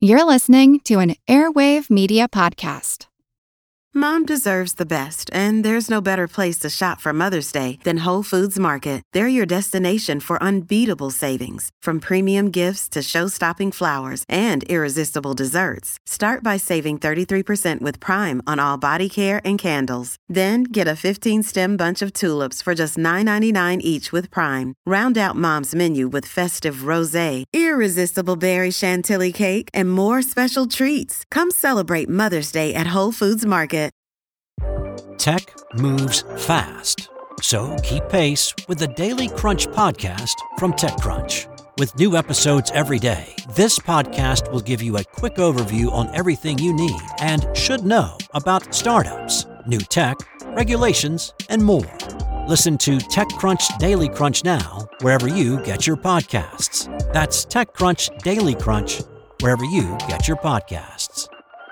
You're listening to an Airwave Media Podcast. Mom deserves the best, and there's no better place to shop for Mother's Day than Whole Foods Market. They're your destination for unbeatable savings, from premium gifts to show-stopping flowers and irresistible desserts. Start by saving 33% with Prime on all body care and candles. Then get a 15-stem bunch of tulips for just $9.99 each with Prime. Round out Mom's menu with festive rosé, irresistible berry chantilly cake, and more special treats. Come celebrate Mother's Day at Whole Foods Market. Tech moves fast, so keep pace with the Daily Crunch podcast from TechCrunch. With new episodes every day, this podcast will give you a quick overview on everything you need and should know about startups, new tech, regulations, and more. Listen to TechCrunch Daily Crunch now, wherever you get your podcasts. That's TechCrunch Daily Crunch, wherever you get your podcasts.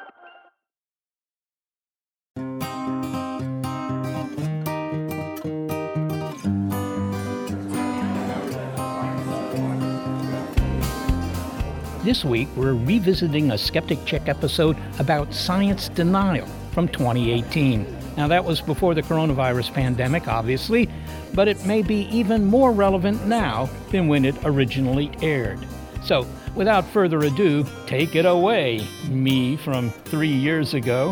This week, we're revisiting a Skeptic Check episode about science denial from 2018. Now, that was before the coronavirus pandemic, obviously, but it may be even more relevant now than when it originally aired. So, without further ado, take it away, me from 3 years ago.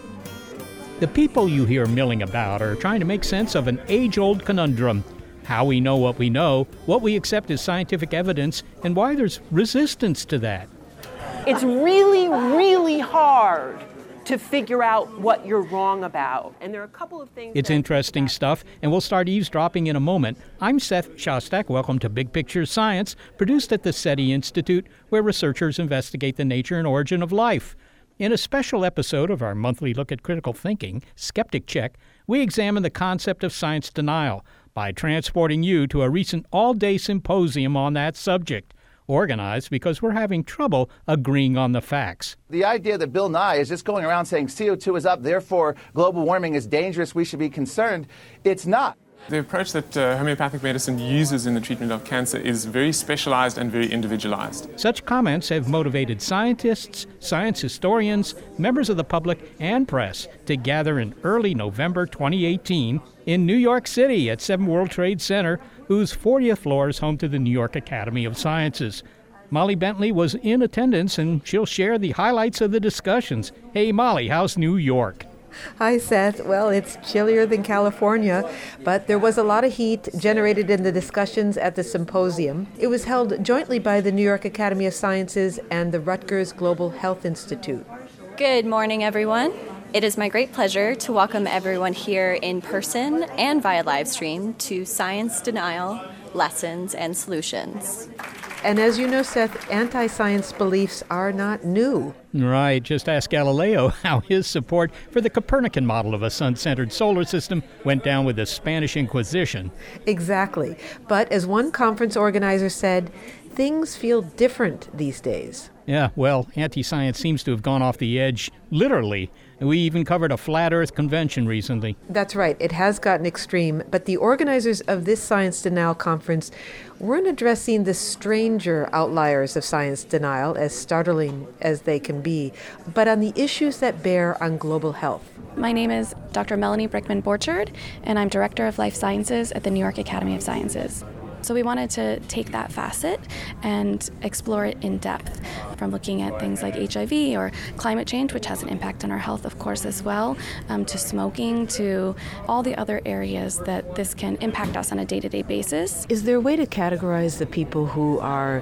The people you hear milling about are trying to make sense of an age-old conundrum: how we know, what we accept as scientific evidence, and why there's resistance to that. It's really, really hard to figure out what you're wrong about. And there are a couple of things. It's interesting stuff, and we'll start eavesdropping in a moment. I'm Seth Shostak. Welcome to Big Picture Science, produced at the SETI Institute, where researchers investigate the nature and origin of life. In a special episode of our monthly look at critical thinking, Skeptic Check, we examine the concept of science denial by transporting you to a recent all-day symposium on that subject, organized because we're having trouble agreeing on the facts. The idea that Bill Nye is just going around saying CO2 is up, therefore global warming is dangerous, we should be concerned, it's not. The approach that homeopathic medicine uses in the treatment of cancer is very specialized and very individualized. Such comments have motivated scientists, science historians, members of the public, and press to gather in early November 2018 in New York City at 7 World Trade Center, whose 40th floor is home to the New York Academy of Sciences. Molly Bentley was in attendance, and she'll share the highlights of the discussions. Hey, Molly, how's New York? Hi, Seth. Well, it's chillier than California, but there was a lot of heat generated in the discussions at the symposium. It was held jointly by the New York Academy of Sciences and the Rutgers Global Health Institute. Good morning, everyone. It is my great pleasure to welcome everyone here in person and via live stream to Science Denial, Lessons and Solutions. And as you know, Seth, anti-science beliefs are not new. Right. Just ask Galileo how his support for the Copernican model of a sun-centered solar system went down with the Spanish Inquisition. Exactly. But as one conference organizer said, things feel different these days. Yeah, well, anti-science seems to have gone off the edge, literally. We even covered a flat Earth convention recently. That's right. It has gotten extreme, but the organizers of this science denial conference weren't addressing the stranger outliers of science denial, as startling as they can be, but on the issues that bear on global health. My name is Dr. Melanie Brickman-Borchard, and I'm Director of Life Sciences at the New York Academy of Sciences. So we wanted to take that facet and explore it in depth, from looking at things like HIV or climate change, which has an impact on our health, of course, as well, to smoking, to all the other areas that this can impact us on a day-to-day basis. Is there a way to categorize the people who are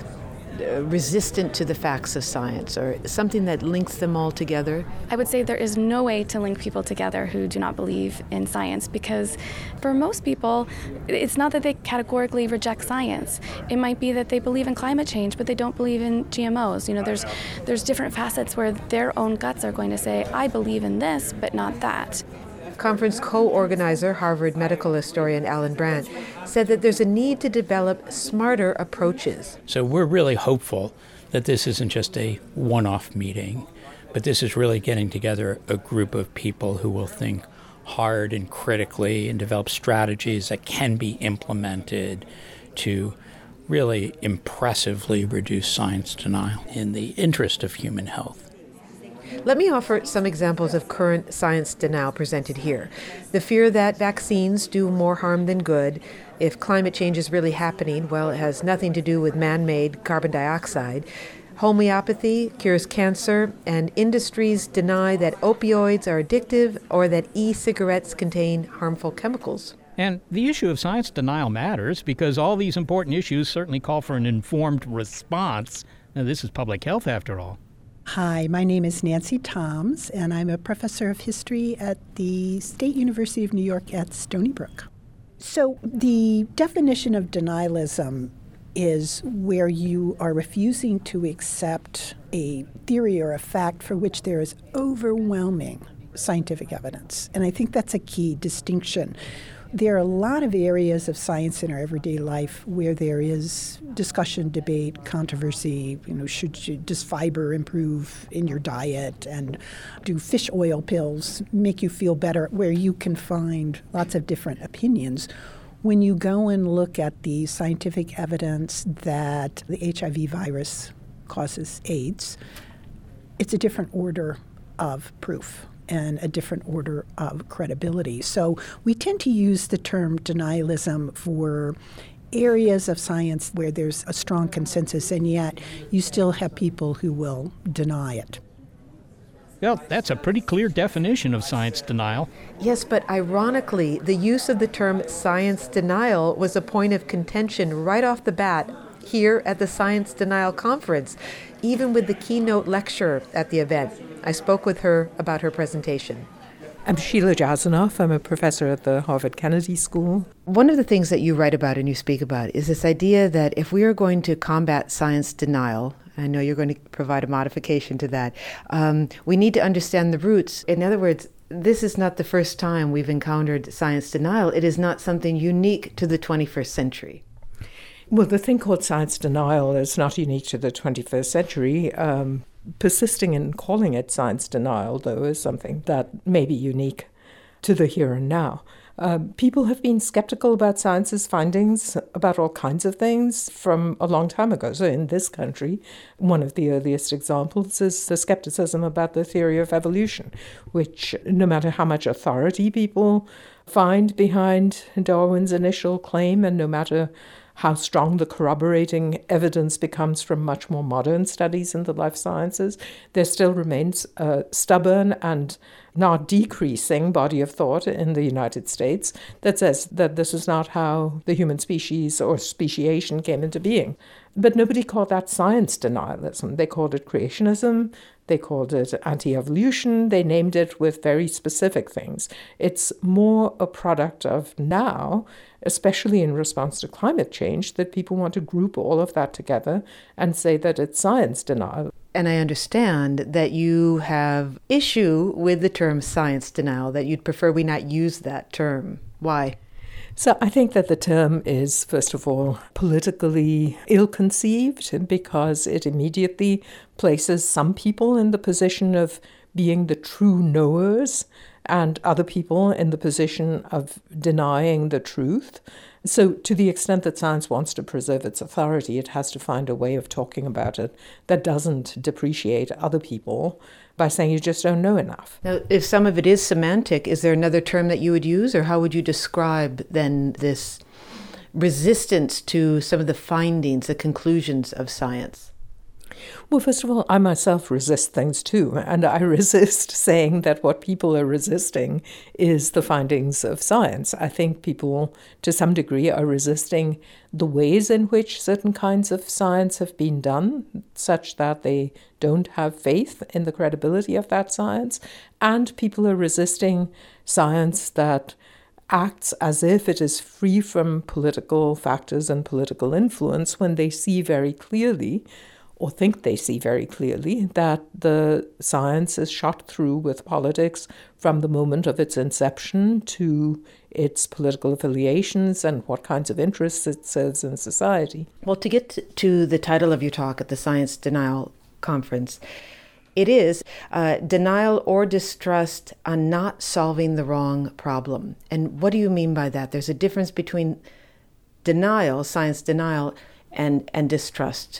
resistant to the facts of science, or something that links them all together? I would say there is no way to link people together who do not believe in science, because for most people, it's not that they categorically reject science. It might be that they believe in climate change, but they don't believe in GMOs. You know, there's different facets where their own guts are going to say, I believe in this, but not that. Conference co-organizer, Harvard medical historian Alan Brandt, said that there's a need to develop smarter approaches. So we're really hopeful that this isn't just a one-off meeting, but this is really getting together a group of people who will think hard and critically and develop strategies that can be implemented to really impressively reduce science denial in the interest of human health. Let me offer some examples of current science denial presented here. The fear that vaccines do more harm than good. If climate change is really happening, well, it has nothing to do with man-made carbon dioxide. Homeopathy cures cancer, and industries deny that opioids are addictive or that e-cigarettes contain harmful chemicals. And the issue of science denial matters because all these important issues certainly call for an informed response. Now, this is public health, after all. Hi, my name is Nancy Toms, and I'm a professor of history at the State University of New York at Stony Brook. So the definition of denialism is where you are refusing to accept a theory or a fact for which there is overwhelming scientific evidence. And I think that's a key distinction. There are a lot of areas of science in our everyday life where there is discussion, debate, controversy. Does fiber improve in your diet? And do fish oil pills make you feel better? Where you can find lots of different opinions. When you go and look at the scientific evidence that the HIV virus causes AIDS, it's a different order of proof and a different order of credibility. So we tend to use the term denialism for areas of science where there's a strong consensus, and yet you still have people who will deny it. Well, that's a pretty clear definition of science denial. Yes, but ironically, the use of the term science denial was a point of contention right off the bat here at the Science Denial Conference, even with the keynote lecturer at the event. I spoke with her about her presentation. I'm Sheila Jasanoff. I'm a professor at the Harvard Kennedy School. One of the things that you write about and you speak about is this idea that if we are going to combat science denial, I know you're going to provide a modification to that, we need to understand the roots. In other words, this is not the first time we've encountered science denial. It is not something unique to the 21st century. Well, the thing called science denial is not unique to the 21st century. Persisting in calling it science denial, though, is something that may be unique to the here and now. People have been skeptical about science's findings about all kinds of things from a long time ago. So in this country, one of the earliest examples is the skepticism about the theory of evolution, which no matter how much authority people find behind Darwin's initial claim, and no matter how strong the corroborating evidence becomes from much more modern studies in the life sciences, there still remains a stubborn and not decreasing body of thought in the United States that says that this is not how the human species or speciation came into being. But nobody called that science denialism. They called it creationism. They called it anti-evolution. They named it with very specific things. It's more a product of now, especially in response to climate change, that people want to group all of that together and say that it's science denial. And I understand that you have issue with the term science denial, that you'd prefer we not use that term. Why? So I think that the term is, first of all, politically ill-conceived because it immediately places some people in the position of being the true knowers and other people in the position of denying the truth. So to the extent that science wants to preserve its authority, it has to find a way of talking about it that doesn't depreciate other people by saying you just don't know enough. Now, if some of it is semantic, is there another term that you would use, or how would you describe then this resistance to some of the findings, the conclusions of science? Well, first of all, I myself resist things too, and I resist saying that what people are resisting is the findings of science. I think people, to some degree, are resisting the ways in which certain kinds of science have been done, such that they don't have faith in the credibility of that science, and people are resisting science that acts as if it is free from political factors and political influence when they see very clearly, or think they see very clearly, that the science is shot through with politics from the moment of its inception to its political affiliations and what kinds of interests it serves in society. Well, to get to the title of your talk at the Science Denial Conference, it is denial or distrust on not solving the wrong problem. And what do you mean by that? There's a difference between denial, science denial, and distrust?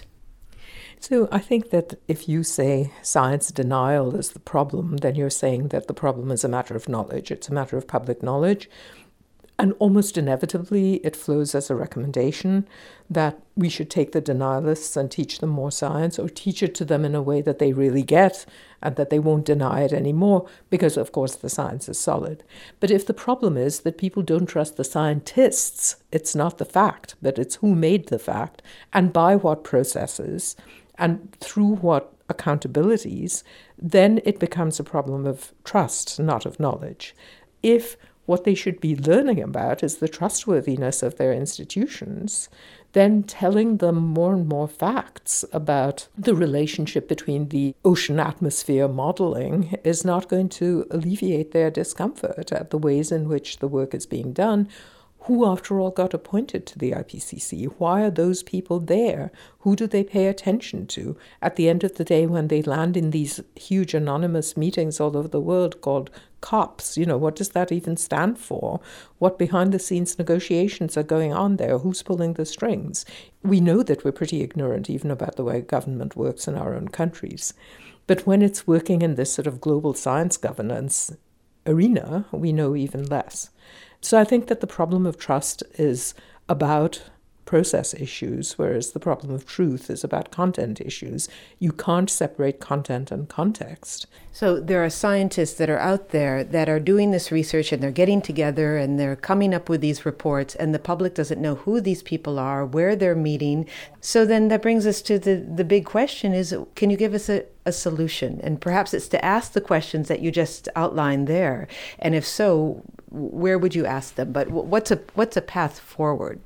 So I think that if you say science denial is the problem, then you're saying that the problem is a matter of knowledge. It's a matter of public knowledge. And almost inevitably, it flows as a recommendation that we should take the denialists and teach them more science, or teach it to them in a way that they really get and that they won't deny it anymore, because, of course, the science is solid. But if the problem is that people don't trust the scientists, it's not the fact, but it's who made the fact and by what processes and through what accountabilities, then it becomes a problem of trust, not of knowledge. If what they should be learning about is the trustworthiness of their institutions, then telling them more and more facts about the relationship between the ocean atmosphere modeling is not going to alleviate their discomfort at the ways in which the work is being done. Who, after all, got appointed to the IPCC? Why are those people there? Who do they pay attention to? At the end of the day, when they land in these huge anonymous meetings all over the world called COPs, what does that even stand for? What behind-the-scenes negotiations are going on there? Who's pulling the strings? We know that we're pretty ignorant even about the way government works in our own countries. But when it's working in this sort of global science governance arena, we know even less. So I think that the problem of trust is about process issues, whereas the problem of truth is about content issues. You can't separate content and context. So there are scientists that are out there that are doing this research, and they're getting together and they're coming up with these reports, and the public doesn't know who these people are, where they're meeting. So then that brings us to the big question is, can you give us a solution? And perhaps it's to ask the questions that you just outlined there. And if so, where would you ask them? But what's a path forward?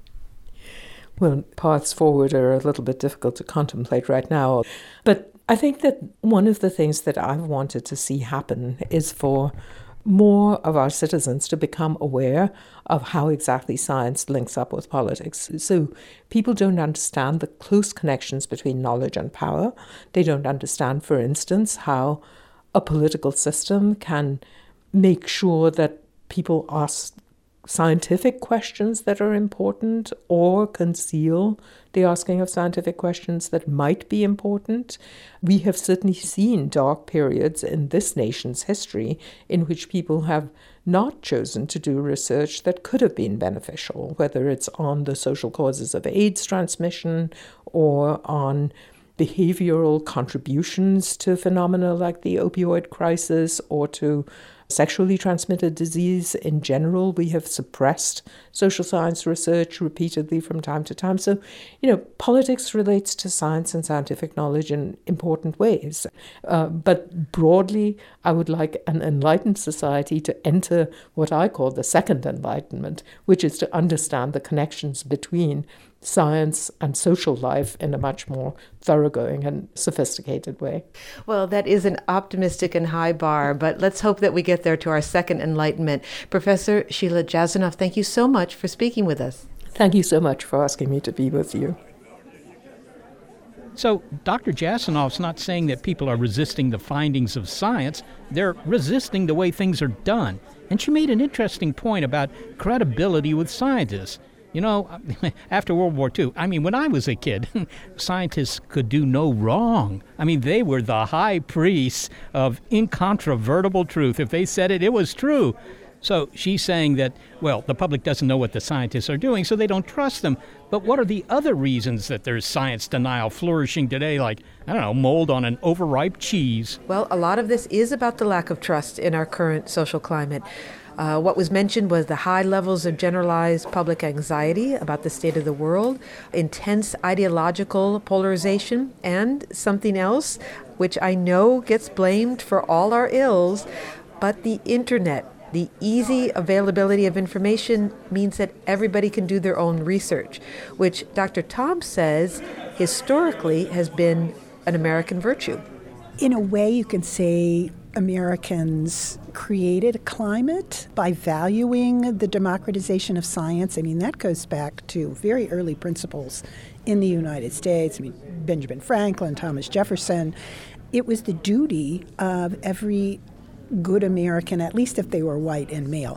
Well, paths forward are a little bit difficult to contemplate right now. But I think that one of the things that I've wanted to see happen is for more of our citizens to become aware of how exactly science links up with politics. So people don't understand the close connections between knowledge and power. They don't understand, for instance, how a political system can make sure that people ask scientific questions that are important or conceal the asking of scientific questions that might be important. We have certainly seen dark periods in this nation's history in which people have not chosen to do research that could have been beneficial, whether it's on the social causes of AIDS transmission or on behavioral contributions to phenomena like the opioid crisis or to sexually transmitted disease in general. We have suppressed social science research repeatedly from time to time. So, politics relates to science and scientific knowledge in important ways. But broadly, I would like an enlightened society to enter what I call the second enlightenment, which is to understand the connections between science and social life in a much more thoroughgoing and sophisticated way. Well, that is an optimistic and high bar, but let's hope that we get there to our second enlightenment. Professor Sheila Jasanoff, thank you so much for speaking with us. Thank you so much for asking me to be with you. So Dr. Jasanoff's not saying that people are resisting the findings of science. They're resisting the way things are done. And she made an interesting point about credibility with scientists. After World War II, when I was a kid, scientists could do no wrong. They were the high priests of incontrovertible truth. If they said it, it was true. So she's saying that, the public doesn't know what the scientists are doing, so they don't trust them. But what are the other reasons that there's science denial flourishing today, like, mold on an overripe cheese? Well, a lot of this is about the lack of trust in our current social climate. What was mentioned was the high levels of generalized public anxiety about the state of the world, intense ideological polarization, and something else, which I know gets blamed for all our ills, but the internet. The easy availability of information means that everybody can do their own research, which Dr. Tom says historically has been an American virtue. In a way, you can say Americans created a climate by valuing the democratization of science. That goes back to very early principles in the United States. Benjamin Franklin, Thomas Jefferson. It was the duty of every good American, at least if they were white and male,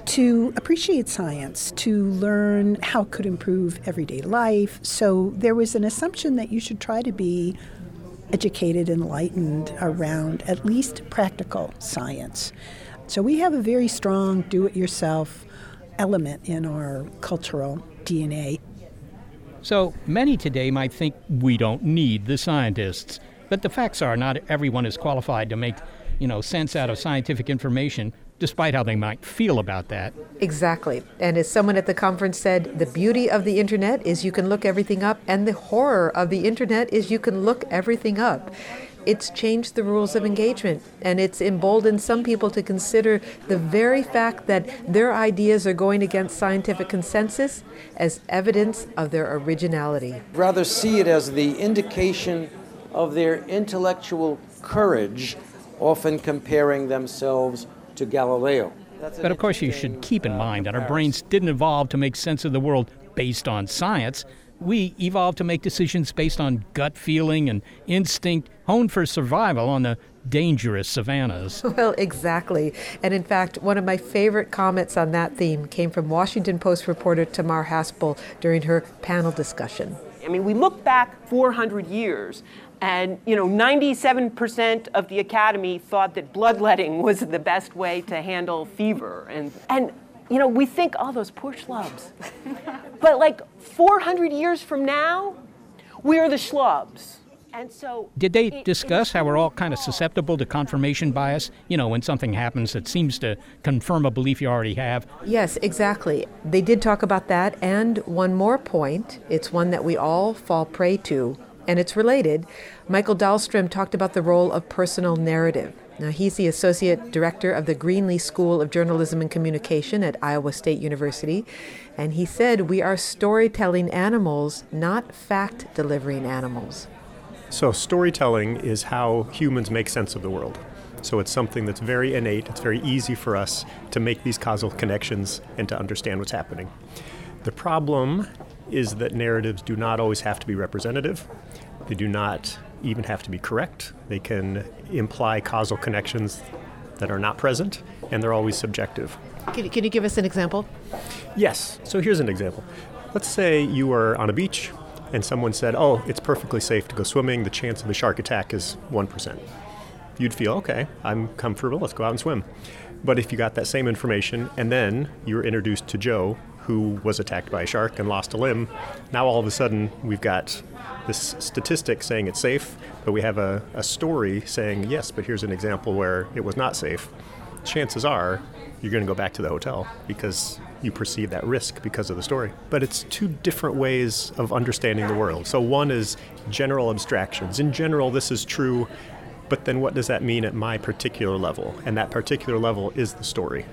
to appreciate science, to learn how it could improve everyday life. So there was an assumption that you should try to be educated, enlightened around at least practical science. So we have a very strong do-it-yourself element in our cultural DNA. So many today might think we don't need the scientists. But the facts are not everyone is qualified to make, sense out of scientific information, despite how they might feel about that. Exactly. And as someone at the conference said, the beauty of the internet is you can look everything up, and the horror of the internet is you can look everything up. It's changed the rules of engagement, and it's emboldened some people to consider the very fact that their ideas are going against scientific consensus as evidence of their originality. Rather see it as the indication of their intellectual courage, often comparing themselves to Galileo. But of course you should keep in mind that our brains didn't evolve to make sense of the world based on science. We evolved to make decisions based on gut feeling and instinct, honed for survival on the dangerous savannas. Well, exactly. And in fact, one of my favorite comments on that theme came from Washington Post reporter Tamar Haspel during her panel discussion. I mean, we look back 400 years, and 97% of the Academy thought that bloodletting was the best way to handle fever, and we think, oh, those poor schlubs. But 400 years from now, we're the schlubs. And so did they discuss how we're all kind of susceptible to confirmation bias? When something happens that seems to confirm a belief you already have? Yes, exactly. They did talk about that. And one more point, it's one that we all fall prey to, and it's related. Michael Dahlstrom talked about the role of personal narrative. Now, he's the associate director of the Greenlee School of Journalism and Communication at Iowa State University. And he said, we are storytelling animals, not fact-delivering animals. So storytelling is how humans make sense of the world. So it's something that's very innate. It's very easy for us to make these causal connections and to understand what's happening. The problem is that narratives do not always have to be representative. They do not even have to be correct. They can imply causal connections that are not present, and they're always subjective. Can you give us an example? Yes. So here's an example. Let's say you were on a beach and someone said, oh, it's perfectly safe to go swimming. The chance of a shark attack is 1%. You'd feel, okay, I'm comfortable, let's go out and swim. But if you got that same information and then you were introduced to Joe, who was attacked by a shark and lost a limb, now all of a sudden we've got this statistic saying it's safe, but we have a story saying, yes, but here's an example where it was not safe. Chances are you're going to go back to the hotel because you perceive that risk because of the story. But it's two different ways of understanding the world. So one is general abstractions. In general, this is true, but then what does that mean at my particular level? And that particular level is the story.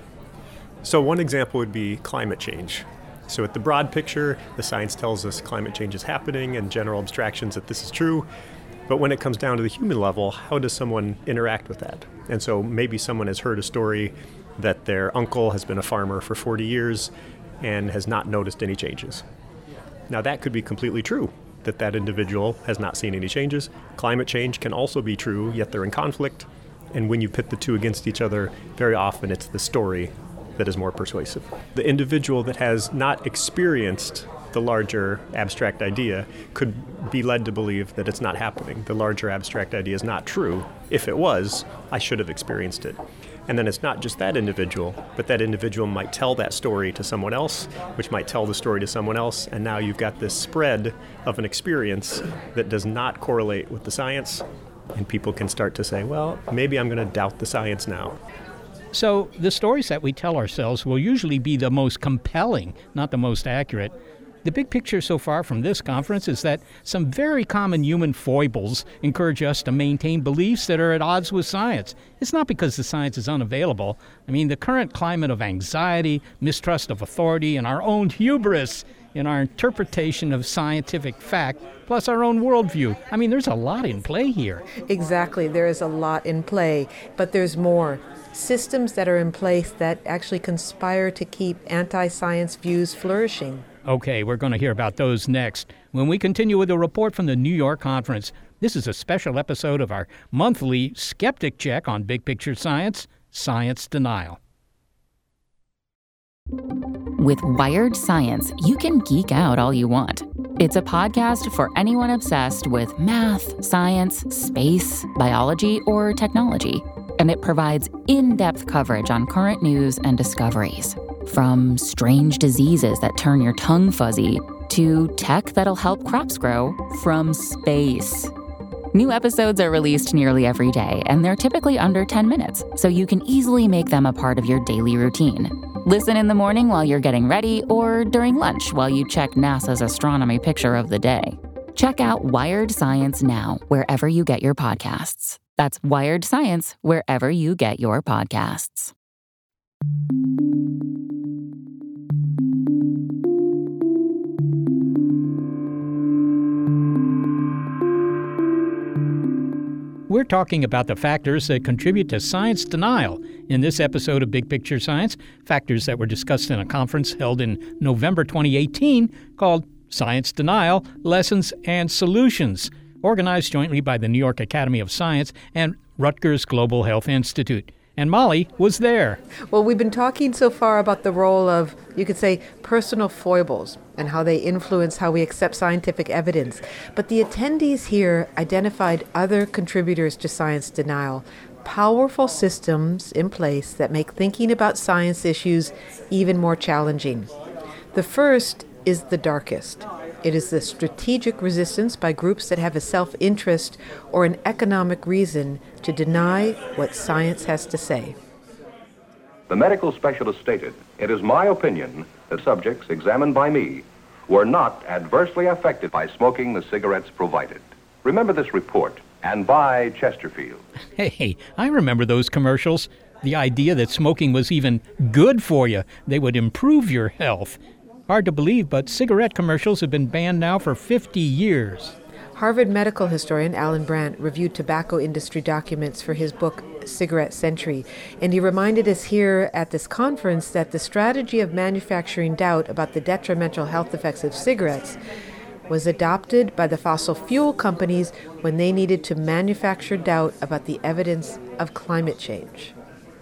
So one example would be climate change. So at the broad picture, the science tells us climate change is happening and general abstractions that this is true. But when it comes down to the human level, how does someone interact with that? And so maybe someone has heard a story that their uncle has been a farmer for 40 years and has not noticed any changes. Now that could be completely true, that individual has not seen any changes. Climate change can also be true, yet they're in conflict. And when you pit the two against each other, very often it's the story that is more persuasive. The individual that has not experienced the larger abstract idea could be led to believe that it's not happening. The larger abstract idea is not true. If it was, I should have experienced it. And then it's not just that individual, but that individual might tell that story to someone else, which might tell the story to someone else, and now you've got this spread of an experience that does not correlate with the science, and people can start to say, well, maybe I'm going to doubt the science now. So the stories that we tell ourselves will usually be the most compelling, not the most accurate. The big picture so far from this conference is that some very common human foibles encourage us to maintain beliefs that are at odds with science. It's not because the science is unavailable. I mean, the current climate of anxiety, mistrust of authority, and our own hubris in our interpretation of scientific fact, plus our own worldview. I mean, there's a lot in play here. Exactly, there is a lot in play, but there's more. Systems that are in place that actually conspire to keep anti-science views flourishing. Okay, we're going to hear about those next when we continue with a report from the New York conference. This is a special episode of our monthly Skeptic Check on Big Picture Science, Science Denial. With Wired Science, you can geek out all you want. It's a podcast for anyone obsessed with math, science, space, biology, or technology. And it provides in-depth coverage on current news and discoveries. From strange diseases that turn your tongue fuzzy to tech that'll help crops grow from space. New episodes are released nearly every day, and they're typically under 10 minutes, so you can easily make them a part of your daily routine. Listen in the morning while you're getting ready, or during lunch while you check NASA's astronomy picture of the day. Check out Wired Science now, wherever you get your podcasts. That's Wired Science, wherever you get your podcasts. We're talking about the factors that contribute to science denial in this episode of Big Picture Science, factors that were discussed in a conference held in November 2018 called Science Denial, Lessons and Solutions, organized jointly by the New York Academy of Science and Rutgers Global Health Institute. And Molly was there. Well, we've been talking so far about the role of, you could say, personal foibles and how they influence how we accept scientific evidence. But the attendees here identified other contributors to science denial, powerful systems in place that make thinking about science issues even more challenging. The first is the darkest. It is the strategic resistance by groups that have a self-interest or an economic reason to deny what science has to say. The medical specialist stated, "It is my opinion that subjects examined by me were not adversely affected by smoking the cigarettes provided." Remember this report and buy Chesterfield. Hey, I remember those commercials. The idea that smoking was even good for you. They would improve your health. Hard to believe, but cigarette commercials have been banned now for 50 years. Harvard medical historian Alan Brandt reviewed tobacco industry documents for his book, Cigarette Century, and he reminded us here at this conference that the strategy of manufacturing doubt about the detrimental health effects of cigarettes was adopted by the fossil fuel companies when they needed to manufacture doubt about the evidence of climate change.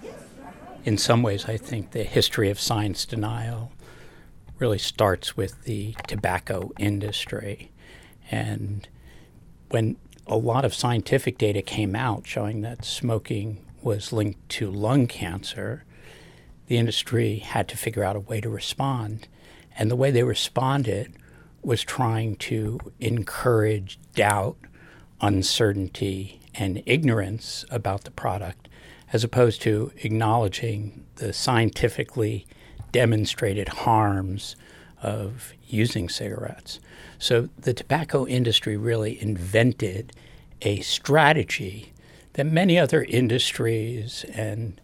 In some ways, I think the history of science denial really starts with the tobacco industry. And when a lot of scientific data came out showing that smoking was linked to lung cancer, the industry had to figure out a way to respond. And the way they responded was trying to encourage doubt, uncertainty, and ignorance about the product, as opposed to acknowledging the scientifically demonstrated harms of using cigarettes. So the tobacco industry really invented a strategy that many other industries and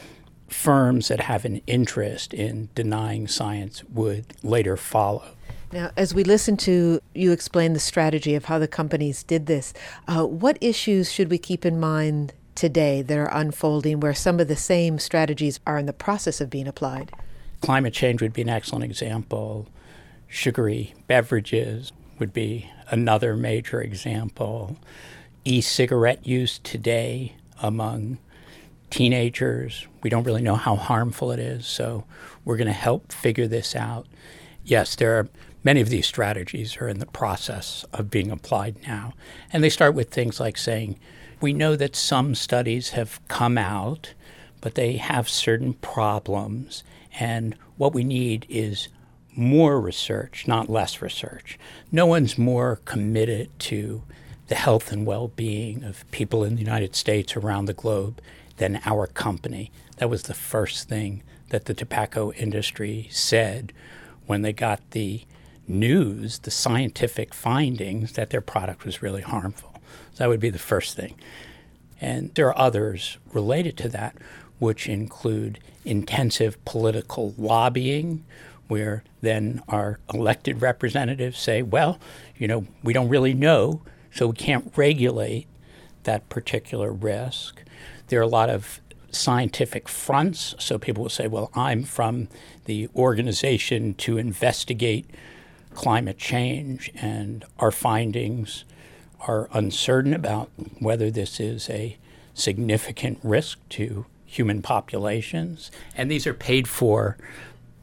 firms that have an interest in denying science would later follow. Now, as we listen to you explain the strategy of how the companies did this, what issues should we keep in mind today that are unfolding where some of the same strategies are in the process of being applied? Climate change would be an excellent example. Sugary beverages would be another major example. E-cigarette use today among teenagers, we don't really know how harmful it is, so we're going to help figure this out. Yes, there are many of these strategies are in the process of being applied now. And they start with things like saying, we know that some studies have come out, but they have certain problems. And what we need is more research, not less research. No one's more committed to the health and well-being of people in the United States around the globe than our company. That was the first thing that the tobacco industry said when they got the news, the scientific findings that their product was really harmful. So that would be the first thing. And there are others related to that, which include intensive political lobbying, where then our elected representatives say, well, we don't really know, so we can't regulate that particular risk. There are a lot of scientific fronts, so people will say, well, I'm from the organization to investigate climate change, and our findings are uncertain about whether this is a significant risk to human populations. And these are paid for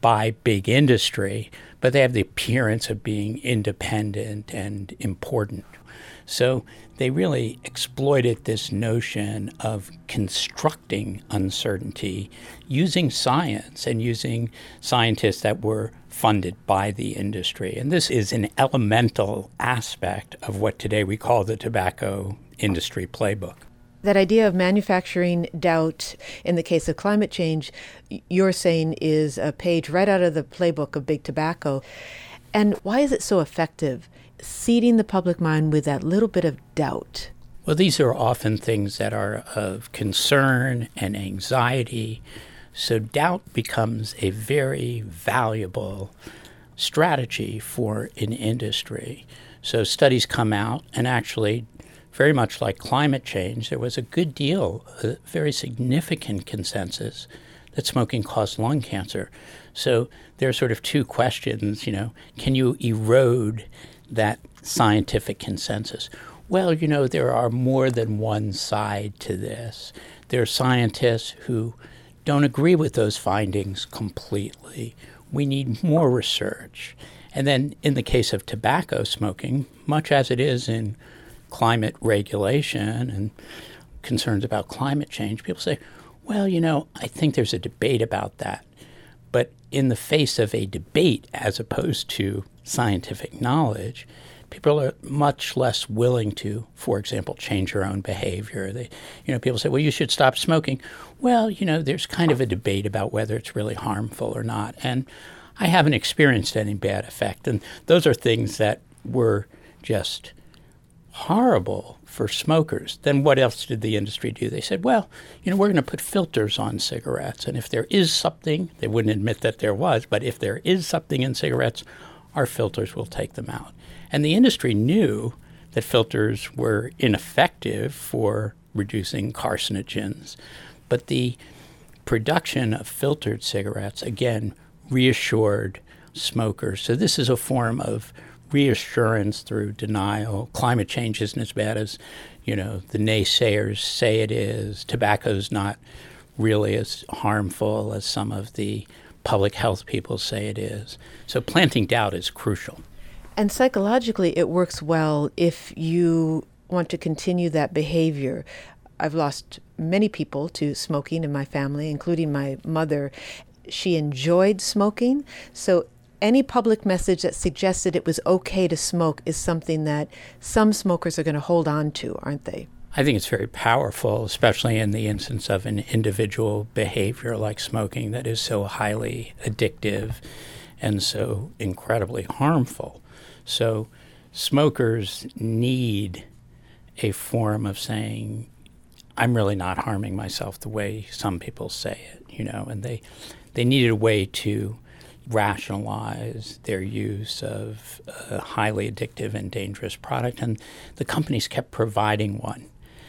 by big industry, but they have the appearance of being independent and important. So they really exploited this notion of constructing uncertainty using science and using scientists that were funded by the industry. And this is an elemental aspect of what today we call the tobacco industry playbook. That idea of manufacturing doubt in the case of climate change, you're saying is a page right out of the playbook of big tobacco. And why is it so effective, seeding the public mind with that little bit of doubt? Well, these are often things that are of concern and anxiety. So doubt becomes a very valuable strategy for an industry. So studies come out, and actually, very much like climate change, there was a good deal, a very significant consensus that smoking caused lung cancer. So there are sort of two questions, can you erode that scientific consensus? Well, there are more than one side to this. There are scientists who don't agree with those findings completely. We need more research. And then in the case of tobacco smoking, much as it is in climate regulation and concerns about climate change, people say, well, I think there's a debate about that. But in the face of a debate as opposed to scientific knowledge, people are much less willing to, for example, change their own behavior. People say, well, you should stop smoking. Well, there's kind of a debate about whether it's really harmful or not. And I haven't experienced any bad effect. And those are things that were just horrible for smokers. Then what else did the industry do? They said, well, we're going to put filters on cigarettes. And if there is something, they wouldn't admit that there was, but if there is something in cigarettes, our filters will take them out. And the industry knew that filters were ineffective for reducing carcinogens. But the production of filtered cigarettes, again, reassured smokers. So this is a form of reassurance through denial. Climate change isn't as bad as, the naysayers say it is. Tobacco's not really as harmful as some of the public health people say it is. So planting doubt is crucial. And psychologically, it works well if you want to continue that behavior. I've lost many people to smoking in my family, including my mother. She enjoyed smoking, so any public message that suggested it was okay to smoke is something that some smokers are going to hold on to, aren't they? I think it's very powerful, especially in the instance of an individual behavior like smoking that is so highly addictive and so incredibly harmful. So smokers need a form of saying, I'm really not harming myself the way some people say it, and they needed a way to rationalize their use of a highly addictive and dangerous product, and the companies kept providing one.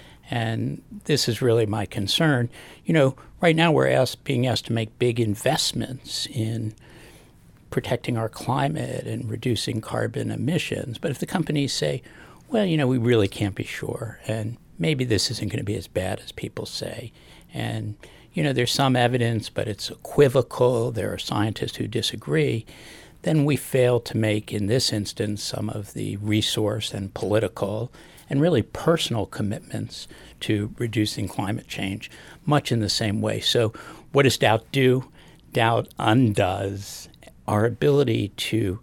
And this is really my concern. Right now we're being asked to make big investments in protecting our climate and reducing carbon emissions. But if the companies say, well, we really can't be sure, and maybe this isn't going to be as bad as people say, and there's some evidence, but it's equivocal, there are scientists who disagree, then we fail to make, in this instance, some of the resource and political and really personal commitments to reducing climate change, much in the same way. So what does doubt do? Doubt undoes our ability to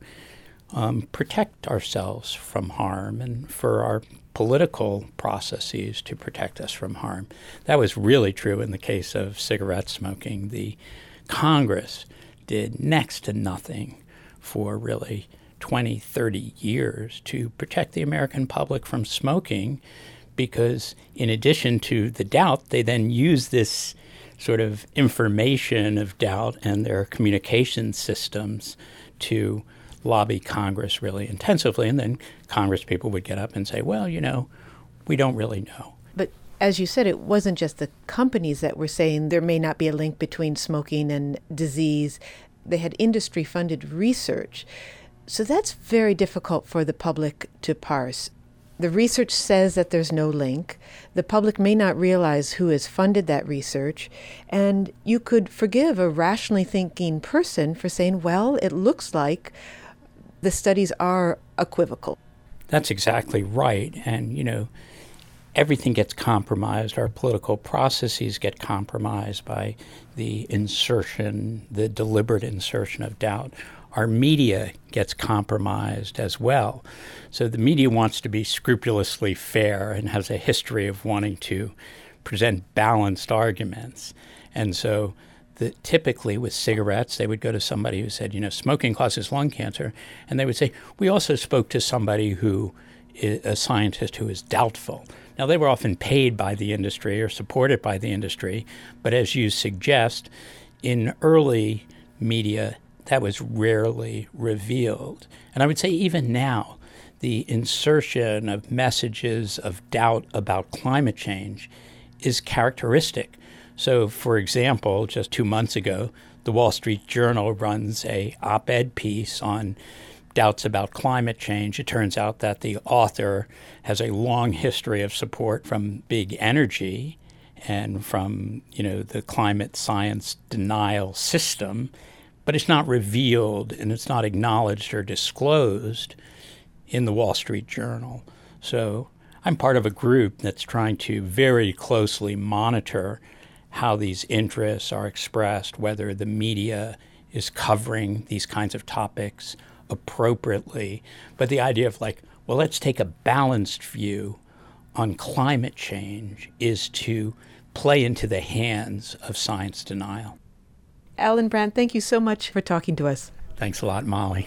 protect ourselves from harm and for our political processes to protect us from harm. That was really true in the case of cigarette smoking. The Congress did next to nothing for really 20, 30 years to protect the American public from smoking because in addition to the doubt, they then used this sort of information of doubt and their communication systems to lobby Congress really intensively. And then Congress people would get up and say, well, we don't really know. But as you said, it wasn't just the companies that were saying there may not be a link between smoking and disease. They had industry-funded research. So that's very difficult for the public to parse. The research says that there's no link. The public may not realize who has funded that research. And you could forgive a rationally thinking person for saying, well, it looks like the studies are equivocal. That's exactly right. And, everything gets compromised. Our political processes get compromised by the deliberate insertion of doubt. Our media gets compromised as well. So the media wants to be scrupulously fair and has a history of wanting to present balanced arguments. And so typically with cigarettes, they would go to somebody who said, smoking causes lung cancer. And they would say, we also spoke to somebody who is a scientist who is doubtful. Now, they were often paid by the industry or supported by the industry. But as you suggest, in early media, that was rarely revealed. And I would say even now, the insertion of messages of doubt about climate change is characteristic. So, for example, just 2 months ago, the Wall Street Journal runs a op-ed piece on doubts about climate change. It turns out that the author has a long history of support from big energy and from, the climate science denial system, but it's not revealed and it's not acknowledged or disclosed in the Wall Street Journal. So I'm part of a group that's trying to very closely monitor how these interests are expressed, whether the media is covering these kinds of topics appropriately. But the idea of let's take a balanced view on climate change is to play into the hands of science denial. Alan Brandt, thank you so much for talking to us. Thanks a lot, Molly.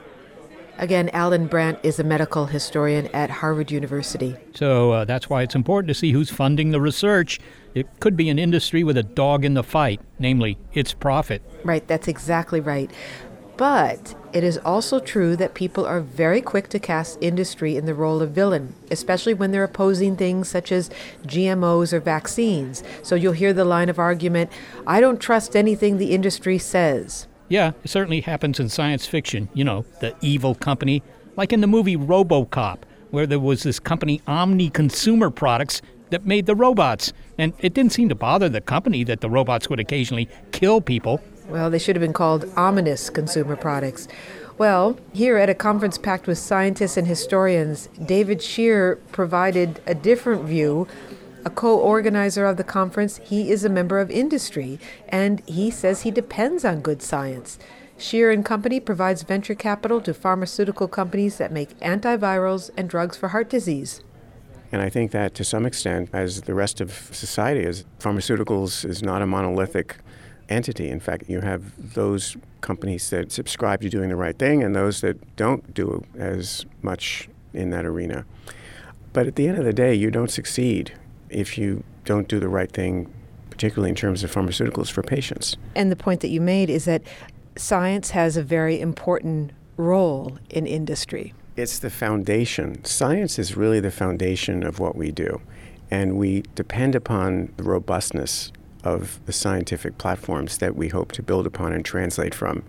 Again, Alan Brandt is a medical historian at Harvard University. So that's why it's important to see who's funding the research. It could be an industry with a dog in the fight, namely its profit. Right, that's exactly right. But it is also true that people are very quick to cast industry in the role of villain, especially when they're opposing things such as GMOs or vaccines. So you'll hear the line of argument, I don't trust anything the industry says. Yeah, it certainly happens in science fiction, the evil company, like in the movie RoboCop, where there was this company, Omni Consumer Products, that made the robots. And it didn't seem to bother the company that the robots would occasionally kill people. Well, they should have been called ominous consumer products. Well, here at a conference packed with scientists and historians, David Scheer provided a different view. A co-organizer of the conference, he is a member of industry, and he says he depends on good science. Scheer and Company provides venture capital to pharmaceutical companies that make antivirals and drugs for heart disease. And I think that to some extent, as the rest of society is, pharmaceuticals is not a monolithic entity. In fact, you have those companies that subscribe to doing the right thing and those that don't do as much in that arena. But at the end of the day, you don't succeed if you don't do the right thing, particularly in terms of pharmaceuticals for patients. And the point that you made is that science has a very important role in industry. It's the foundation. Science is really the foundation of what we do. And we depend upon the robustness of the scientific platforms that we hope to build upon and translate from.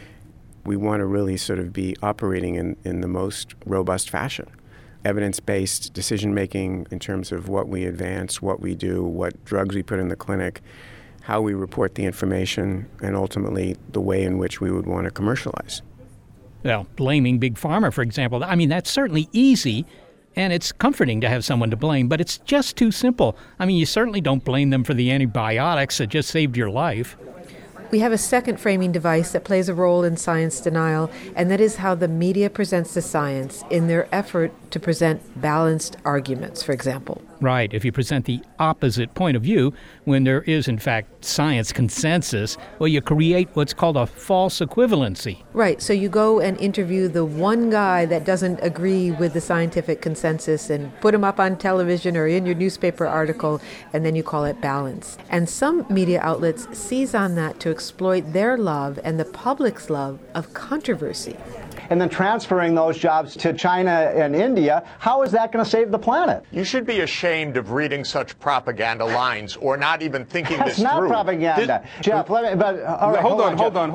We want to really sort of be operating in the most robust fashion. Evidence-based decision-making in terms of what we advance, what we do, what drugs we put in the clinic, how we report the information, and ultimately the way in which we would want to commercialize. Well, blaming Big Pharma, for example, that's certainly easy, and it's comforting to have someone to blame, but it's just too simple. You certainly don't blame them for the antibiotics that just saved your life. We have a second framing device that plays a role in science denial, and that is how the media presents the science in their effort to present balanced arguments, for example. Right. If you present the opposite point of view, when there is, in fact, science consensus, well, you create what's called a false equivalency. Right. So you go and interview the one guy that doesn't agree with the scientific consensus and put him up on television or in your newspaper article, and then you call it balance. And some media outlets seize on that to exploit their love and the public's love of controversy. and then transferring those jobs to China and India, how is that going to save the planet? You should be ashamed of reading such propaganda lines or not even thinking That's this through. That's not propaganda. Jeff, let me, but all right, hold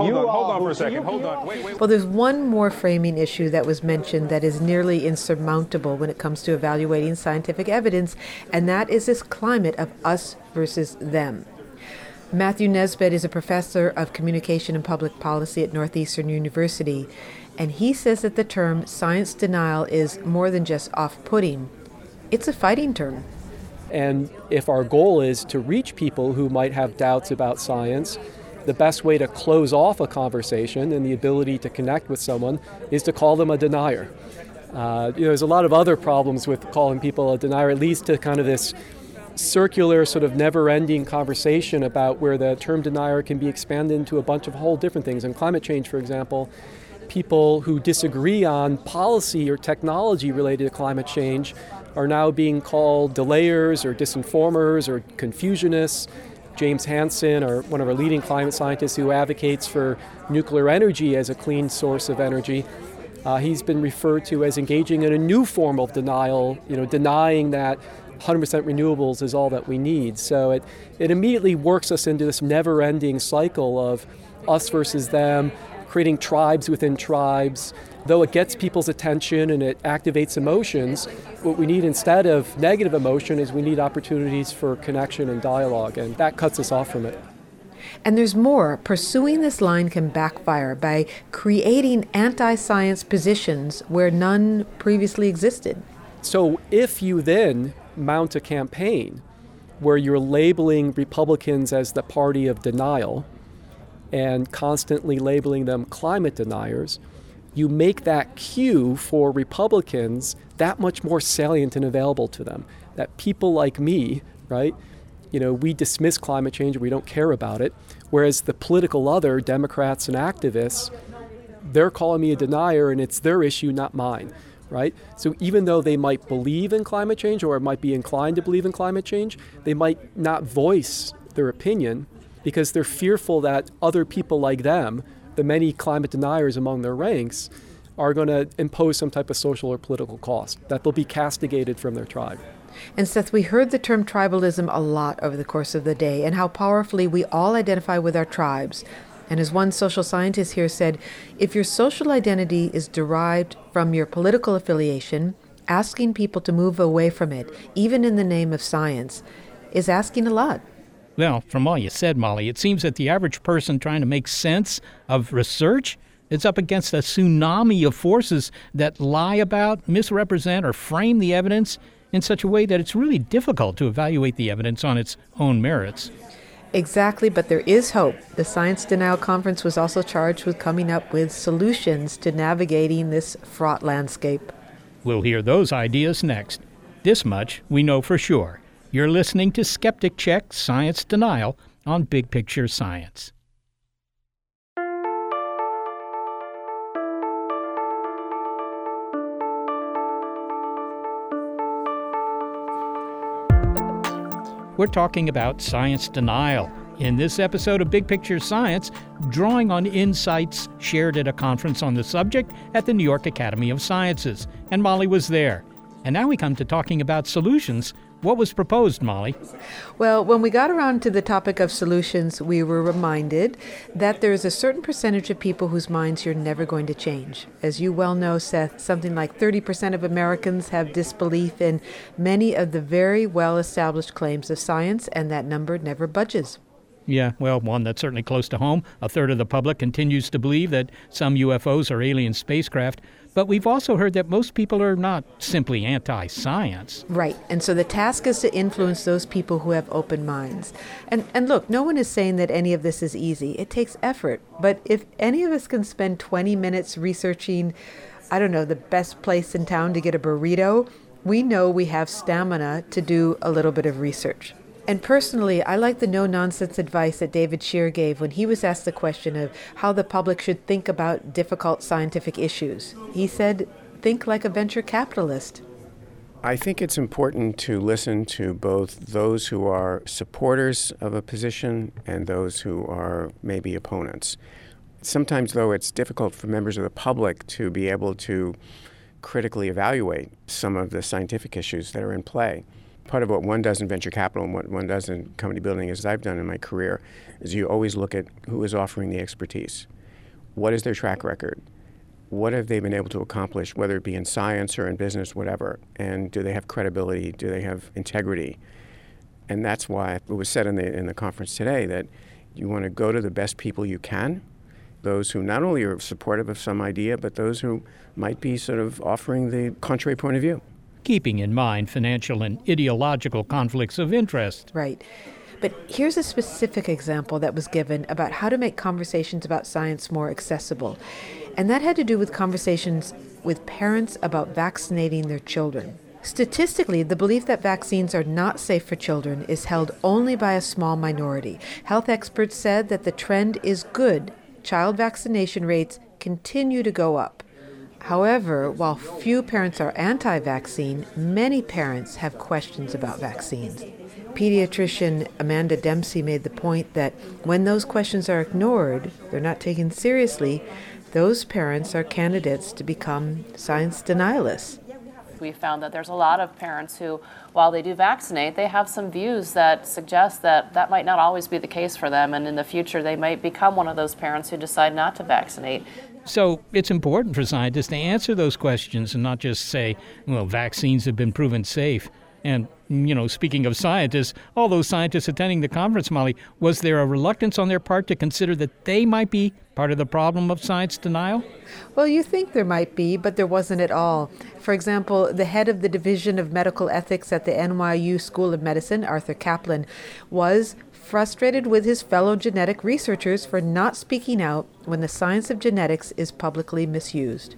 on for a second. Wait. Well, there's one more framing issue that was mentioned that is nearly insurmountable when it comes to evaluating scientific evidence, and that is this climate of us versus them. Matthew Nesbitt is a professor of communication and public policy at Northeastern University, and he says that the term science denial is more than just off-putting. It's a fighting term. And if our goal is to reach people who might have doubts about science, the best way to close off a conversation and the ability to connect with someone is to call them a denier. There's a lot of other problems with calling people a denier. It leads to kind of this circular, sort of never-ending conversation about where the term denier can be expanded into a bunch of whole different things. And climate change, for example, people who disagree on policy or technology related to climate change are now being called delayers or disinformers or confusionists. James Hansen, or one of our leading climate scientists who advocates for nuclear energy as a clean source of energy, he's been referred to as engaging in a new form of denial, denying that 100% renewables is all that we need. So it immediately works us into this never-ending cycle of us versus them, creating tribes within tribes. Though it gets people's attention and it activates emotions, what we need instead of negative emotion is we need opportunities for connection and dialogue, and that cuts us off from it. And there's more. Pursuing this line can backfire by creating anti-science positions where none previously existed. So if you then mount a campaign where you're labeling Republicans as the party of denial and constantly labeling them climate deniers, you make that cue for Republicans that much more salient and available to them. That people like me, right, we dismiss climate change, we don't care about it, whereas the political other, Democrats and activists, they're calling me a denier and it's their issue, not mine. Right? So even though they might believe in climate change or might be inclined to believe in climate change, they might not voice their opinion because they're fearful that other people like them, the many climate deniers among their ranks, are going to impose some type of social or political cost, that they'll be castigated from their tribe. And Seth, we heard the term tribalism a lot over the course of the day and how powerfully we all identify with our tribes. And as one social scientist here said, if your social identity is derived from your political affiliation, asking people to move away from it, even in the name of science, is asking a lot. Well, from all you said, Molly, it seems that the average person trying to make sense of research is up against a tsunami of forces that lie about, misrepresent, or frame the evidence in such a way that it's really difficult to evaluate the evidence on its own merits. Exactly, but there is hope. The Science Denial Conference was also charged with coming up with solutions to navigating this fraught landscape. We'll hear those ideas next. This much we know for sure. You're listening to Skeptic Check Science Denial on Big Picture Science. We're talking about science denial in this episode of Big Picture Science, drawing on insights shared at a conference on the subject at the New York Academy of Sciences. And Molly was there. And now we come to talking about solutions. What was proposed, Molly? Well, when we got around to the topic of solutions, we were reminded that there is a certain percentage of people whose minds you're never going to change. As you well know, Seth, something like 30% of Americans have disbelief in many of the very well-established claims of science, and that number never budges. Yeah, well, one that's certainly close to home. A third of the public continues to believe that some UFOs are alien spacecraft. But we've also heard that most people are not simply anti-science. Right. And so the task is to influence those people who have open minds. And look, no one is saying that any of this is easy. It takes effort. But if any of us can spend 20 minutes researching, the best place in town to get a burrito, we know we have stamina to do a little bit of research. And personally, I like the no-nonsense advice that David Shear gave when he was asked the question of how the public should think about difficult scientific issues. He said, think like a venture capitalist. I think it's important to listen to both those who are supporters of a position and those who are maybe opponents. Sometimes, though, it's difficult for members of the public to be able to critically evaluate some of the scientific issues that are in play. Part of what one does in venture capital and what one does in company building, as I've done in my career, is you always look at who is offering the expertise. What is their track record? What have they been able to accomplish, whether it be in science or in business, whatever? And do they have credibility? Do they have integrity? And that's why it was said in the conference today that you want to go to the best people you can, those who not only are supportive of some idea, but those who might be sort of offering the contrary point of view. Keeping in mind financial and ideological conflicts of interest. Right. But here's a specific example that was given about how to make conversations about science more accessible. And that had to do with conversations with parents about vaccinating their children. Statistically, the belief that vaccines are not safe for children is held only by a small minority. Health experts said that the trend is good. Child vaccination rates continue to go up. However, while few parents are anti-vaccine, many parents have questions about vaccines. Pediatrician Amanda Dempsey made the point that when those questions are ignored, they're not taken seriously, those parents are candidates to become science denialists. We found that there's a lot of parents who, while they do vaccinate, they have some views that suggest that that might not always be the case for them, and in the future they might become one of those parents who decide not to vaccinate. So it's important for scientists to answer those questions and not just say, well, vaccines have been proven safe. And, speaking of scientists, all those scientists attending the conference, Molly, was there a reluctance on their part to consider that they might be part of the problem of science denial? Well, you think there might be, but there wasn't at all. For example, the head of the Division of Medical Ethics at the NYU School of Medicine, Arthur Kaplan, was frustrated with his fellow genetic researchers for not speaking out when the science of genetics is publicly misused.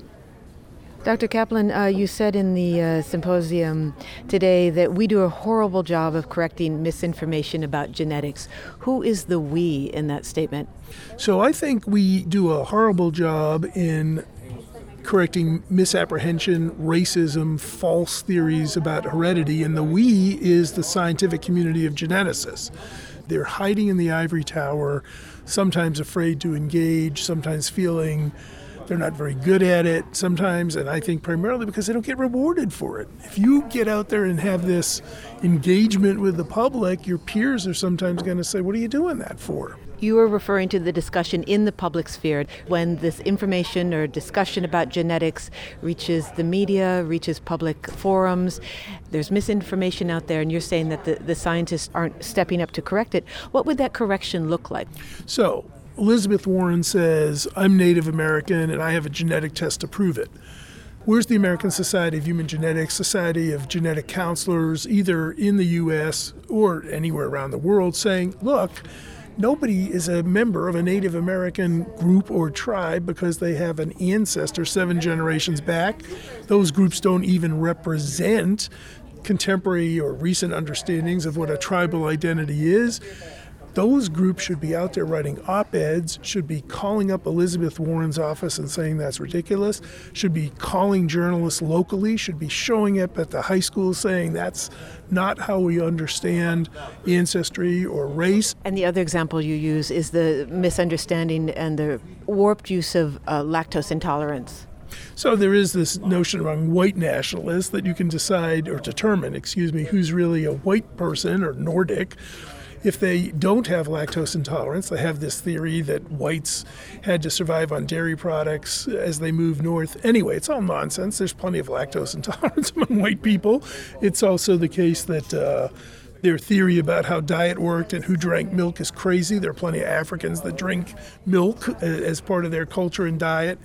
Dr. Kaplan, you said in the symposium today that we do a horrible job of correcting misinformation about genetics. Who is the we in that statement? So I think we do a horrible job in correcting misapprehension, racism, false theories about heredity, and the we is the scientific community of geneticists. They're hiding in the ivory tower, sometimes afraid to engage, sometimes feeling they're not very good at it sometimes, and I think primarily because they don't get rewarded for it. If you get out there and have this engagement with the public, your peers are sometimes going to say, what are you doing that for? You are referring to the discussion in the public sphere when this information or discussion about genetics reaches the media, reaches public forums. There's misinformation out there, and you're saying that the scientists aren't stepping up to correct it. What would that correction look like? So, Elizabeth Warren says, I'm Native American and I have a genetic test to prove it. Where's the American Society of Human Genetics, Society of Genetic Counselors, either in the U.S. or anywhere around the world, saying, look, nobody is a member of a Native American group or tribe because they have an ancestor 7 generations back. Those groups don't even represent contemporary or recent understandings of what a tribal identity is. Those groups should be out there writing op-eds, should be calling up Elizabeth Warren's office and saying that's ridiculous, should be calling journalists locally, should be showing up at the high schools saying that's not how we understand ancestry or race. And the other example you use is the misunderstanding and the warped use of lactose intolerance. So there is this notion among white nationalists that you can decide or determine, who's really a white person or Nordic. If they don't have lactose intolerance, they have this theory that whites had to survive on dairy products as they moved north. Anyway, it's all nonsense. There's plenty of lactose intolerance among white people. It's also the case that their theory about how diet worked and who drank milk is crazy. There are plenty of Africans that drink milk as part of their culture and diet.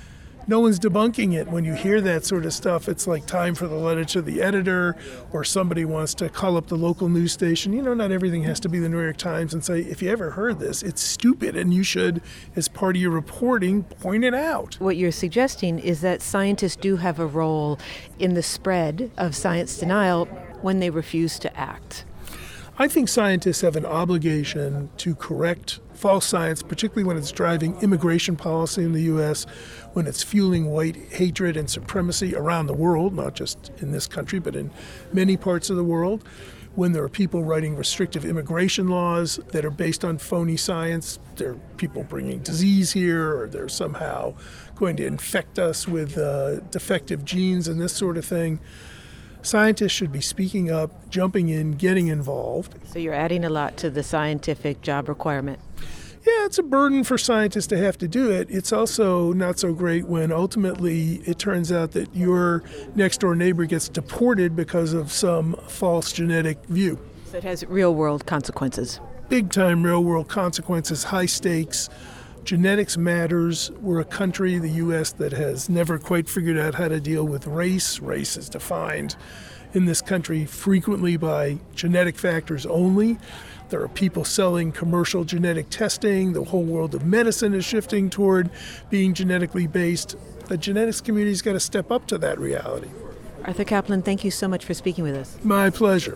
No one's debunking it. When you hear that sort of stuff, it's like time for the letter to the editor, or somebody wants to call up the local news station. Not everything has to be the New York Times and say, if you ever heard this, it's stupid, and you should, as part of your reporting, point it out. What you're suggesting is that scientists do have a role in the spread of science denial when they refuse to act. I think scientists have an obligation to correct false science, particularly when it's driving immigration policy in the U.S., when it's fueling white hatred and supremacy around the world, not just in this country, but in many parts of the world, when there are people writing restrictive immigration laws that are based on phony science. There are people bringing disease here, or they're somehow going to infect us with defective genes and this sort of thing. Scientists should be speaking up, jumping in, getting involved. So you're adding a lot to the scientific job requirement. Yeah, it's a burden for scientists to have to do it. It's also not so great when ultimately it turns out that your next-door neighbor gets deported because of some false genetic view. So it has real-world consequences. Big-time real-world consequences, high stakes. Genetics matters. We're a country, the U.S., that has never quite figured out how to deal with race. Race is defined in this country frequently by genetic factors only. There are people selling commercial genetic testing. The whole world of medicine is shifting toward being genetically based. The genetics community's got to step up to that reality. Arthur Caplan, thank you so much for speaking with us. My pleasure.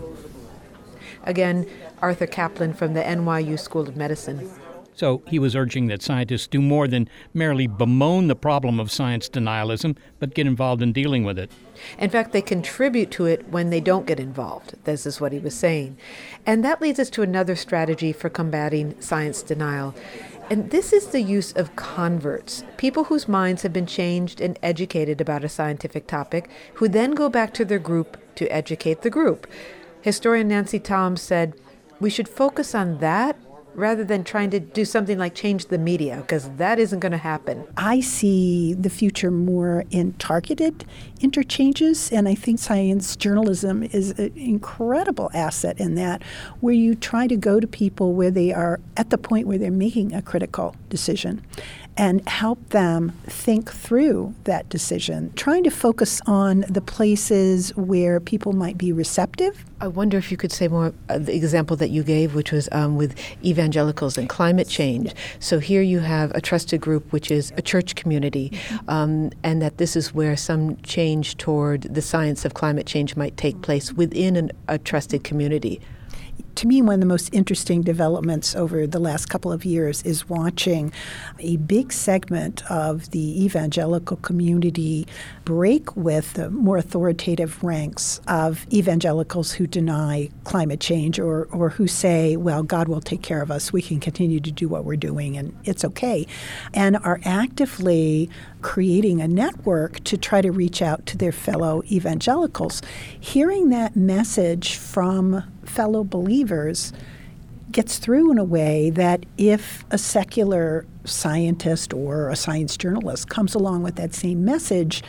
Again, Arthur Caplan from the NYU School of Medicine. So he was urging that scientists do more than merely bemoan the problem of science denialism, but get involved in dealing with it. In fact, they contribute to it when they don't get involved. This is what he was saying. And that leads us to another strategy for combating science denial. And this is the use of converts, people whose minds have been changed and educated about a scientific topic, who then go back to their group to educate the group. Historian Nancy Toms said, we should focus on that rather than trying to do something like change the media, because that isn't going to happen. I see the future more in targeted interchanges, and I think science journalism is an incredible asset in that, where you try to go to people where they are at the point where they're making a critical decision and help them think through that decision, trying to focus on the places where people might be receptive. I wonder if you could say more of the example that you gave, which was with evangelicals and climate change. So here you have a trusted group, which is a church community, and that this is where some change toward the science of climate change might take place within a trusted community. To me, one of the most interesting developments over the last couple of years is watching a big segment of the evangelical community break with the more authoritative ranks of evangelicals who deny climate change or who say, well, God will take care of us. We can continue to do what we're doing and it's okay, and are actively creating a network to try to reach out to their fellow evangelicals. Hearing that message from fellow believers gets through in a way that if a secular scientist or a science journalist comes along with that same message,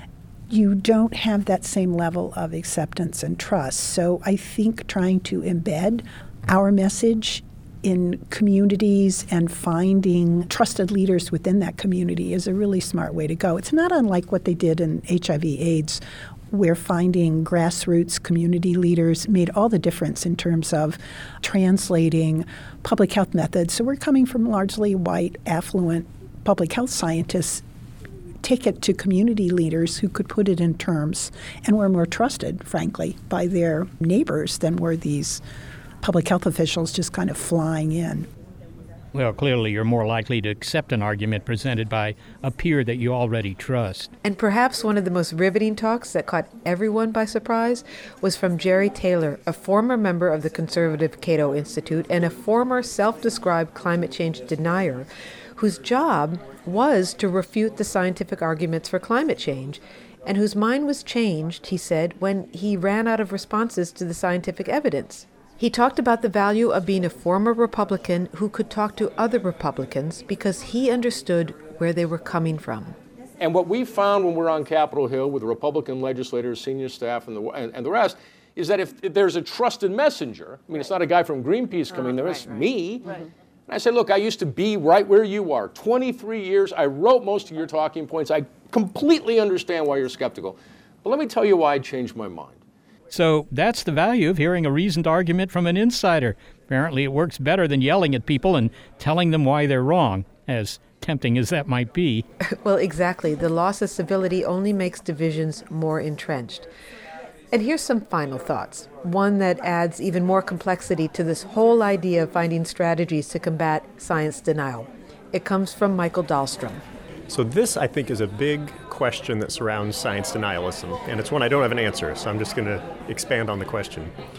you don't have that same level of acceptance and trust. So I think trying to embed our message in communities and finding trusted leaders within that community is a really smart way to go. It's not unlike what they did in HIV/AIDS, where finding grassroots community leaders made all the difference in terms of translating public health methods. So we're coming from largely white, affluent public health scientists, take it to community leaders who could put it in terms and were more trusted, frankly, by their neighbors than were these public health officials just kind of flying in. Well, clearly you're more likely to accept an argument presented by a peer that you already trust. And perhaps one of the most riveting talks that caught everyone by surprise was from Jerry Taylor, a former member of the conservative Cato Institute and a former self-described climate change denier, whose job was to refute the scientific arguments for climate change, and whose mind was changed, he said, when he ran out of responses to the scientific evidence. He talked about the value of being a former Republican who could talk to other Republicans because he understood where they were coming from. And what we found when we're on Capitol Hill with the Republican legislators, senior staff, and the rest, is that if there's a trusted messenger, I mean, it's not a guy from Greenpeace coming there, it's me. Right. And I said, look, I used to be right where you are, 23 years. I wrote most of your talking points. I completely understand why you're skeptical. But let me tell you why I changed my mind. So that's the value of hearing a reasoned argument from an insider. Apparently it works better than yelling at people and telling them why they're wrong, as tempting as that might be. Well, exactly. The loss of civility only makes divisions more entrenched. And here's some final thoughts, one that adds even more complexity to this whole idea of finding strategies to combat science denial. It comes from Michael Dahlstrom. So this, I think, is a big question that surrounds science denialism, and it's one I don't have an answer, so I'm just going to expand on the question.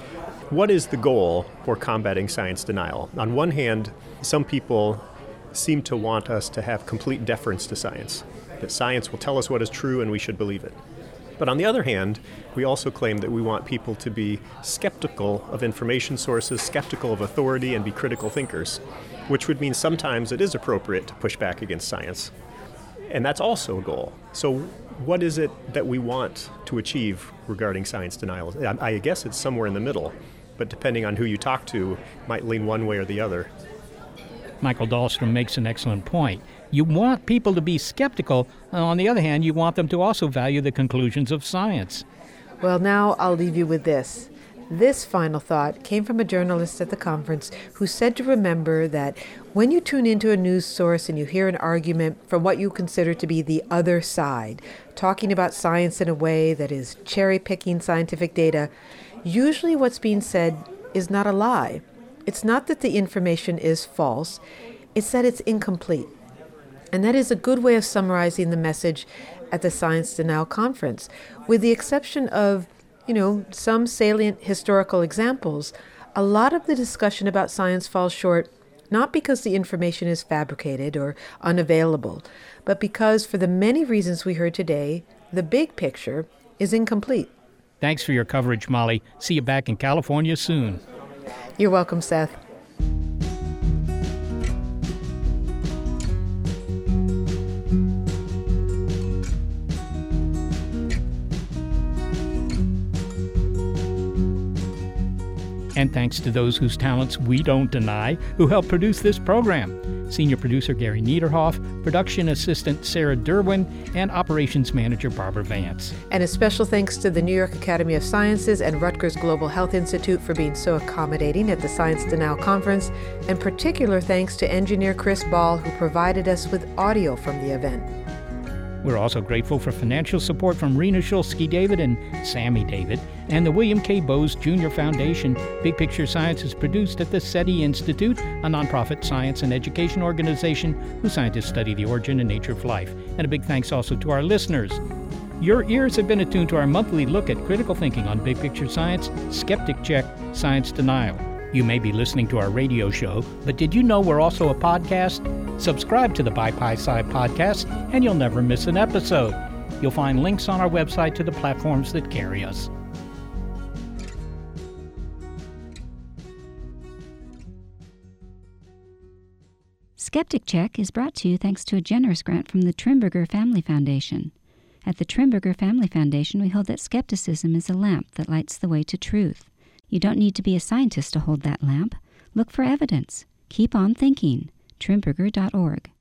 What is the goal for combating science denial? On one hand, some people seem to want us to have complete deference to science, that science will tell us what is true and we should believe it. But on the other hand, we also claim that we want people to be skeptical of information sources, skeptical of authority, and be critical thinkers, which would mean sometimes it is appropriate to push back against science. And that's also a goal. So what is it that we want to achieve regarding science denial? I guess it's somewhere in the middle, but depending on who you talk to, might lean one way or the other. Michael Dahlstrom makes an excellent point. You want people to be skeptical. On the other hand, you want them to also value the conclusions of science. Well, now I'll leave you with this. This final thought came from a journalist at the conference who said to remember that when you tune into a news source and you hear an argument from what you consider to be the other side, talking about science in a way that is cherry-picking scientific data, usually what's being said is not a lie. It's not that the information is false, it's that it's incomplete. And that is a good way of summarizing the message at the Science Denial Conference. With the exception of, some salient historical examples, a lot of the discussion about science falls short, not because the information is fabricated or unavailable, but because, for the many reasons we heard today, the big picture is incomplete. Thanks for your coverage, Molly. See you back in California soon. You're welcome, Seth. And thanks to those whose talents we don't deny, who helped produce this program. Senior producer Gary Niederhoff, production assistant Sarah Derwin, and operations manager Barbara Vance. And a special thanks to the New York Academy of Sciences and Rutgers Global Health Institute for being so accommodating at the Science Denial Conference, and particular thanks to engineer Chris Ball, who provided us with audio from the event. We're also grateful for financial support from Rena Shulsky-David and Sammy David, and the William K. Bowes Jr. Foundation. Big Picture Science is produced at the SETI Institute, a nonprofit science and education organization whose scientists study the origin and nature of life. And a big thanks also to our listeners. Your ears have been attuned to our monthly look at critical thinking on Big Picture Science, Skeptic Check, Science Denial. You may be listening to our radio show, but did you know we're also a podcast? Subscribe to the By Pi Sci podcast, and you'll never miss an episode. You'll find links on our website to the platforms that carry us. Skeptic Check is brought to you thanks to a generous grant from the Trimberger Family Foundation. At the Trimberger Family Foundation, we hold that skepticism is a lamp that lights the way to truth. You don't need to be a scientist to hold that lamp. Look for evidence. Keep on thinking. Trimberger.org.